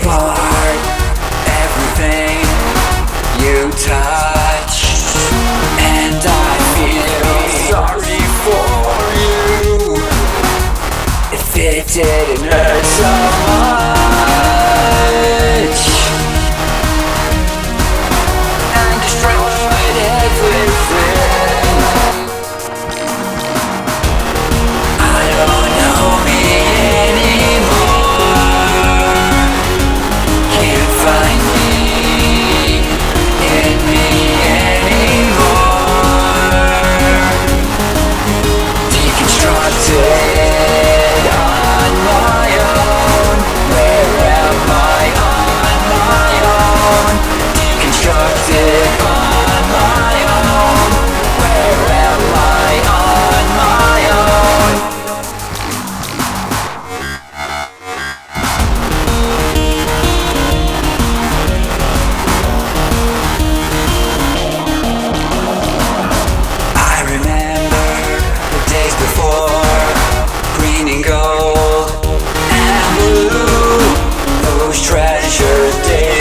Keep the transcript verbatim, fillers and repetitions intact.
apart everything you touch, and I feel sorry for you if it didn't hurt so much. And destroyed everything. I don't know me anymore. Can't find me in me anymore. Deconstructed on my own. Where am I on my own? Deconstructed on my own. Where am I on my own? I remember the days before, green and gold and blue, those treasure days.